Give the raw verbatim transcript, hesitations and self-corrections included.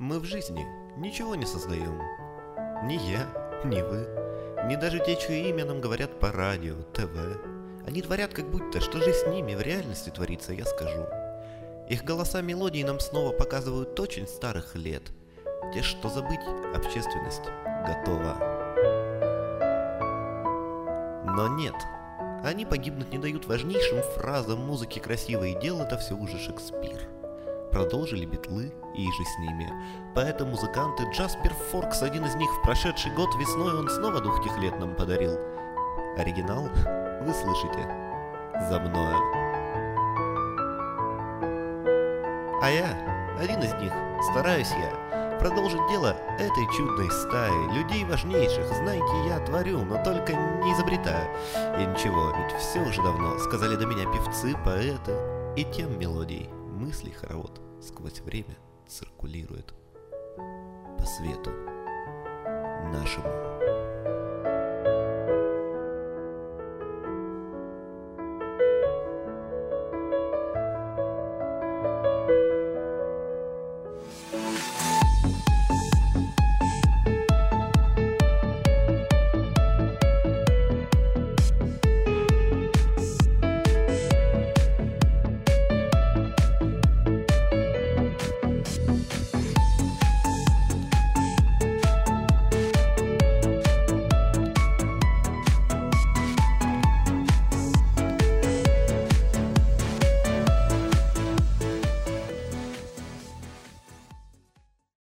Мы в жизни ничего не создаем. Ни я, ни вы, ни даже те, чье имя нам говорят по радио, ТВ. Они творят как будто, что же с ними в реальности творится, я скажу. Их голоса мелодии нам снова показывают очень старых лет. Те, что забыть, общественность готова. Но нет, они погибнуть не дают важнейшим фразам музыки красивой, и делал это все уже Шекспир. Продолжили Битлы и же с ними. Поэты, музыканты, Джаспер Форкс, один из них в прошедший год весной он снова дух тех лет нам подарил. Оригинал вы слышите за мною. А я, один из них, стараюсь я продолжить дело этой чудной стаи людей важнейших. Знаете, я творю, но только не изобретаю. И ничего, ведь все уже давно сказали до меня певцы, поэты, и тем мелодий, мыслей хоровод сквозь время циркулирует по свету нашему.